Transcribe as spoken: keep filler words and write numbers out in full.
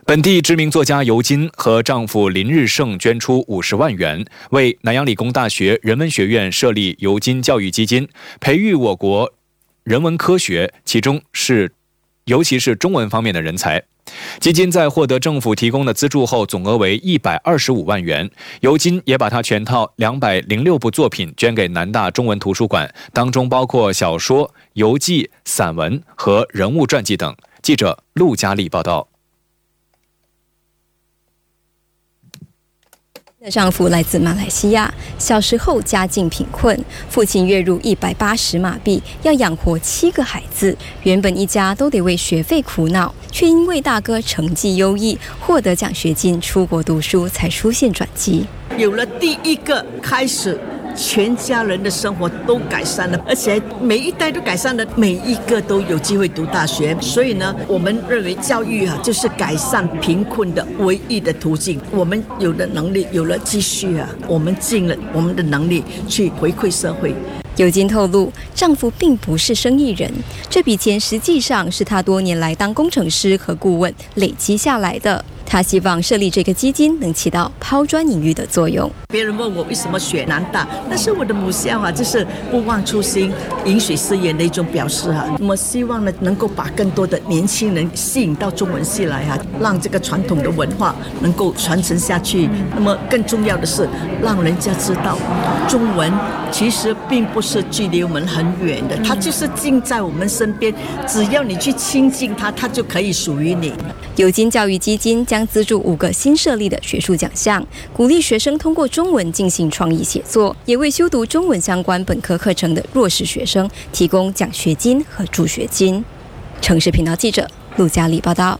本地知名作家尤金和丈夫林日胜捐出五十万元，为南洋理工大学人文学院设立尤金教育基金，培育我国人文科学，其中是尤其是中文方面的人才。基金在获得政府提供的资助后，总额为一百二十五万元。尤金也把他全套两百零六部作品捐给南大中文图书馆，当中包括小说、游记、散文和人物传记等。记者陆佳丽报道。 的丈夫来自马来西亚，小时候家境贫困，父亲月入一百八十马币，要养活七个孩子。原本一家都得为学费苦恼，却因为大哥成绩优异，获得奖学金出国读书，才出现转机。 有了第一个开始，全家人的生活都改善了，而且每一代都改善了，每一个都有机会读大学。所以呢，我们认为教育啊，就是改善贫困的唯一的途径。我们有了能力，有了积蓄啊，我们尽了我们的能力去回馈社会。 尤金透露，丈夫并不是生意人，这笔钱实际上是他多年来当工程师和顾问累积下来的。他希望设立这个基金能起到抛砖引玉的作用。 别人问我为什么选南大，那是我的母校啊，就是不忘初心、饮水思源的一种表示啊。那么希望呢，能够把更多的年轻人吸引到中文系来啊，让这个传统的文化能够传承下去。那么更重要的是，让人家知道中文其实并不是距离我们很远的，它就是近在我们身边，只要你去亲近它，它就可以属于你。 尤金教育基金将资助五个新设立的学术奖项，鼓励学生通过中文进行创意写作，也为修读中文相关本科课程的弱势学生提供奖学金和助学金。城市频道记者陆佳丽报道。